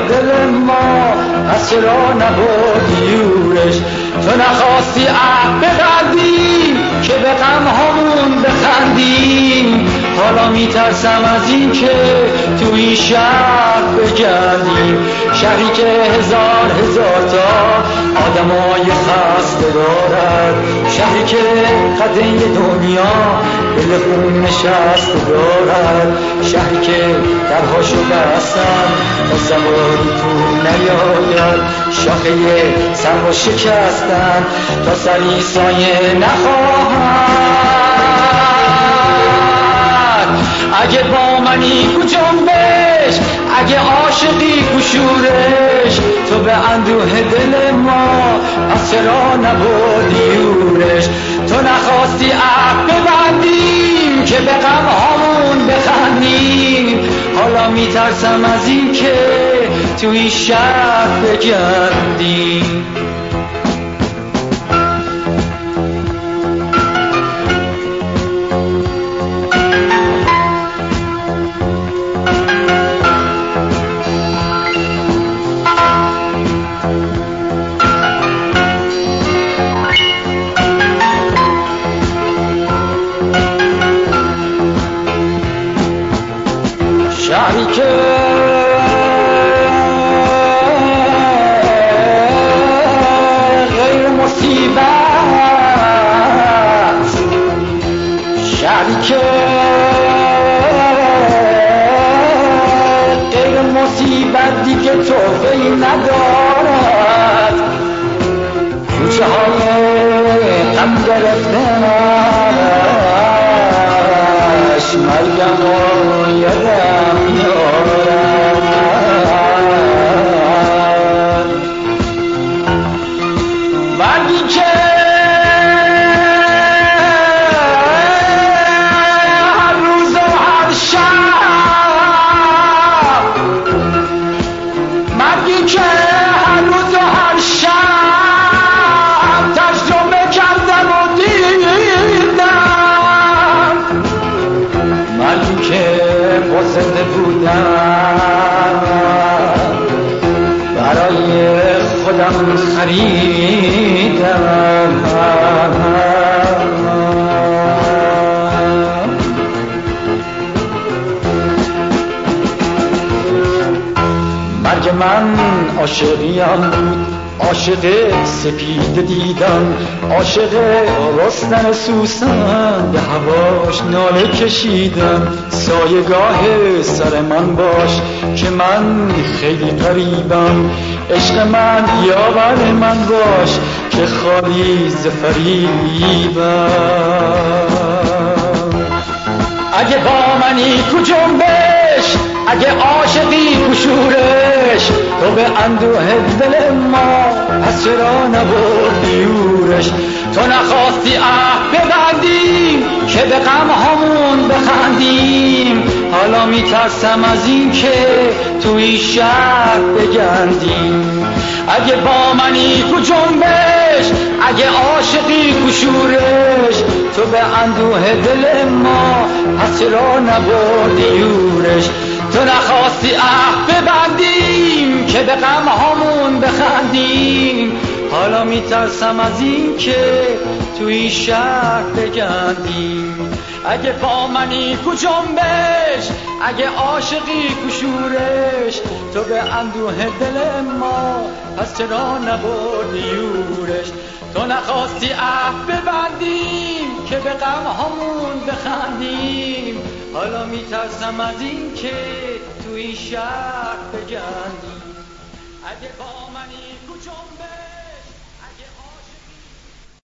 دل ما پس چرا نبردی یورش؟ تو نخواستی عهد ببندیم که به غم همون بخندیم. حالا میترسم از این که تو این شهر بگردیم، شهری که هزار تا آدمای خسته دارد، شهری که خطه دنیا دل خون نشسته دارد، شهری که درهاشو بستن تا سواری تو نیاید، شاخه سرو شکستن تا سری سایه نخواهد. اگه با منی کو جنبش، اگه عاشقی کو شورش، تو به اندوه دل ما پس چرا نبردی یورش؟ تو نخواستی عهد ببندیم که به غم همون بخندیم. حالا میترسم از این که تو این شهر بگردیم. شهری که غیر مصیبت، شهری که غیر مصیبت دیگه توفیقی ندارد، کوچه های غم گرفتنش مرگم و یادم میارد. مرگی که هر روز و هر شب، مرگی که هر روز و هر شب تجربه کردم و دیدم، مرگی که با زنده بودم برای خودم خریدم. مرگ من عاشقیم بود، عاشق سپید دیدم، عاشق رستن سوسن به هواش ناله کشیدم. سایگاه سر من باش که من خیلی غریبم، عشق من یاور من باش که خالی ز فریبم. اگه با منی کو جنبش، اگه عاشقی کو شورش، تو به اندوه دل ما پس چرا نبردی یورش؟ تو نخواستی عهد ببندیم که به غم همون بخندیم. حالا میترسم از این که توی شهر بگندیم. اگه با منی کو جنبش، اگه عاشقی کو شورش، تو به اندوه دل ما پس چرا نبردی یورش؟ تو نخواستی عهد ببندیم که به غم همون بخندیم. حالا میترسم از این که توی شهر بگندیم. اگه با منی کو جنبش، اگه عاشقی کو شورش، تو به اندوه دل ما پس چرا نبردی یورش؟ تو نخواستی عهد ببندیم که به غم همون بخندیم. حالا میترسم از این که توی شهر بگندیم. اگه با منی کو جنبش